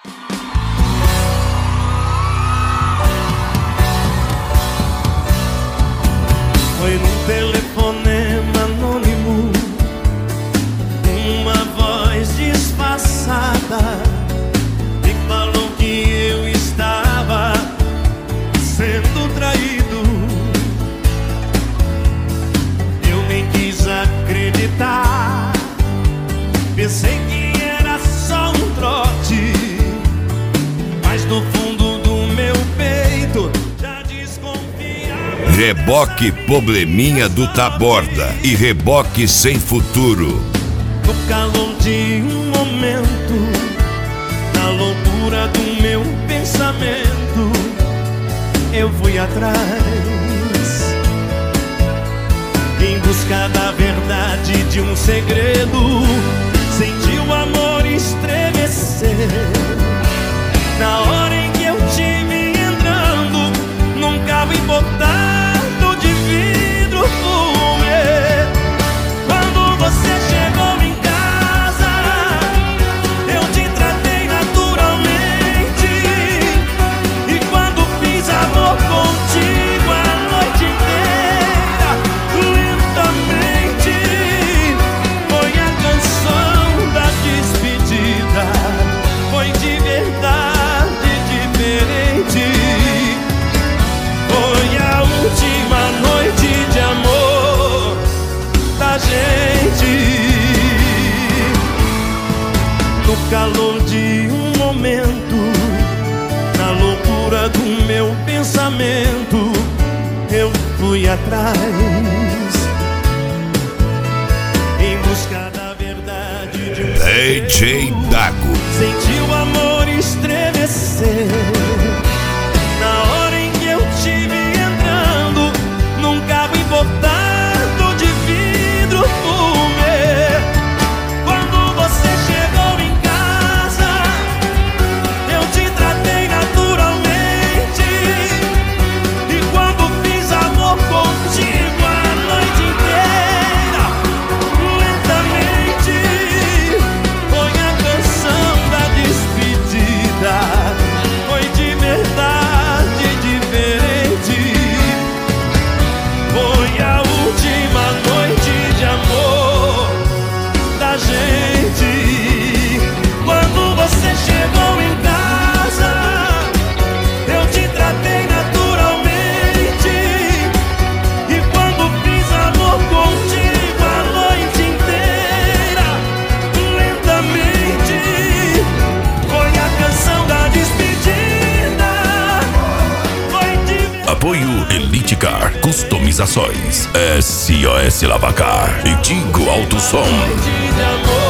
Foi num telefonema anônimo, uma voz disfarçada me falou que eu estava sendo traído. Eu nem quis acreditar, pensei que era só um trote, mas no fundo do meu peito já desconfiava. Reboque Probleminha do Taborda e Reboque Sem Futuro. No calor de um momento, na loucura do meu pensamento, eu fui atrás, em busca da verdade de um segredo. Senti o amor estremecer na hora em que eu te vi entrando num carro importado de vidro fumê. Quando você chegou em casa, eu te tratei naturalmente, e quando fiz amor contigo a noite inteira, lentamente, foi a canção da despedida. Foi de verdade diferente. Foi a última noite de amor da gente. No calor de um momento, na loucura do meu pensamento, eu fui atrás, em busca da verdade de um DJ Dago. Senti o amor estremecer na hora em que eu te vi entrando num carro importado de vidro fumê. Quando você chegou em casa, eu te tratei naturalmente, e quando fiz amor contigo a noite inteira, lentamente, foi a canção da despedida. Foi de verdade diferente. Foi a última noite de amor da gente. Quando você chegou em casa, eu te tratei naturalmente, e quando fiz amor contigo a noite inteira, lentamente, foi a canção da despedida. Foi de Apoio Elite Car, customizações, SOS Lavacar e Tigo Alto Som. verdade de amor.